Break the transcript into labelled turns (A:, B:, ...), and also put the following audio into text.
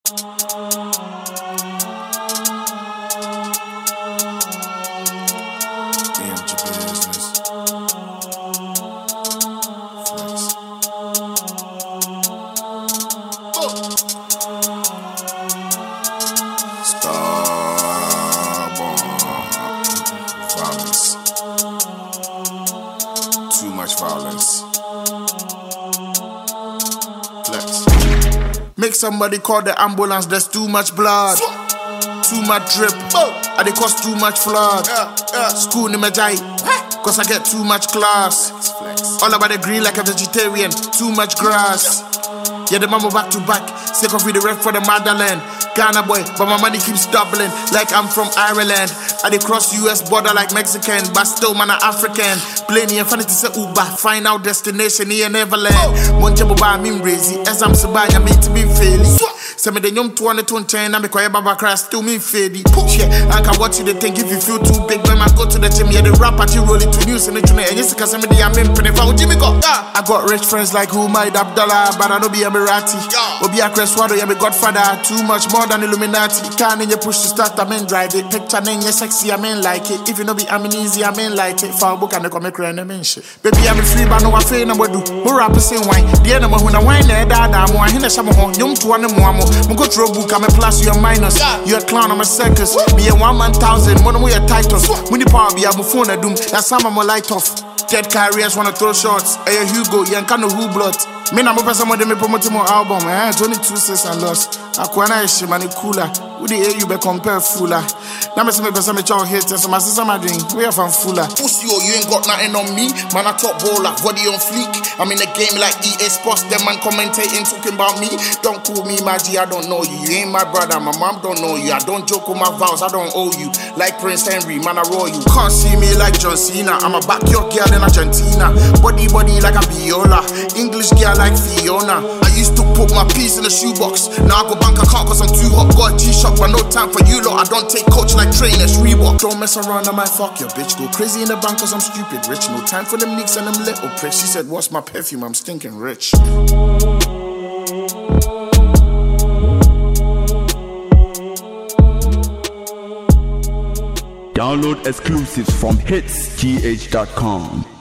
A: Violence. Too much violence. Flex. Make somebody call the ambulance, there's too much blood. Too much drip. And it cost too much flood. School in my jai. Cause I get too much class. All about the green like a vegetarian. Too much grass. Yeah, the mama back to back. Sick of the rep for the motherland. Ghana boy, but my money keeps doubling. Like I'm from Ireland. I dey cross US border like Mexican, but still man a African. Plenty and funny to say Uber. Find out destination here Neverland. Monjabo ba mim crazy. As I'm sabaya mean to be fairly. Say me the young 2020 and me quiet baba crash still me fadey. Yeah, I can watch you they think if you feel too big. When I go to the gym, yeah, the rap at you roll it to news and the tune. And yes, cause me the amen penny for Jimmy go. I got rich friends like who might Abdallah, but I don't be a Emirati. Obi a Crestwado, yeah, me Godfather. Too much more than Illuminati. Can't in your push to start, I mean drive it. Picture name, you sexy, I mean like it. If you know be I'm easy, I mean like it. Foul book and they come crying, I mean shit. Baby, I'm free, but no I feel no do. More rap is saying wine. The enemy when I wine there, dad, I'm one. He some home. Young to one more. Go through a book, I'm a plus, you're minus. You're a clown, I'm a circus. Be a 1,000, one way a titles. When the power be a phone, I doom. That's some of my light off. Dead carriers wanna throw shots. Hey, Hugo, you ain't kind of who blood. Me na mopa some of them promote my album. 22 cents and lost. Akwana is shimani cooler. Who the you be compare fuller? Now me say me person me chow haters. So my sister my drink. We are from fuller. Pussy, you ain't got nothing on me. Man, I top baller, body on fleek. I'm in the game like EA Sports. Them man commentating, talking about me. Don't call me my G, I don't know you. You ain't my brother, my mom don't know you. I don't joke with my vows, I don't owe you. Like Prince Henry, man, I roll you. Can't see me like John Cena. I'm a backyard girl in Argentina. Body like a viola. English girl like Fiona. I used to put my piece in the shoebox. Now I go bank account cause I'm too hot. Got a G-Shock, but no time for you lot. I don't take coach like trainers, Reebok. Don't mess around, I might fuck your bitch. Go crazy in the bank cause I'm stupid rich. No time for them nicks and them little pricks. She said, what's my perfume? I'm stinking rich.
B: Download exclusives from hitsgh.com.